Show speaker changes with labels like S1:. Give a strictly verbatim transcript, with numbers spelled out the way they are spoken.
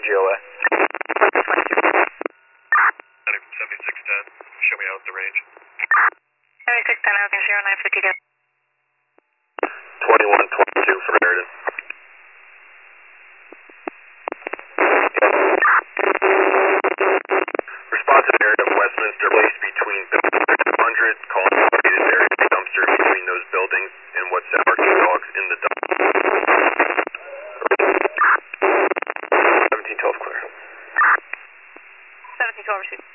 S1: O A.
S2: seventy-six ten, show me out the range.
S3: seventy-six ten, Ocean zero nine fifty go.
S2: twenty-one twenty-two for Meriden. Responsive area of Westminster Place between building two hundred, calling located area of the dumpster between those buildings and what's marking dogs in the dumpster. seventeen twelve clear.
S3: seventeen twelve received.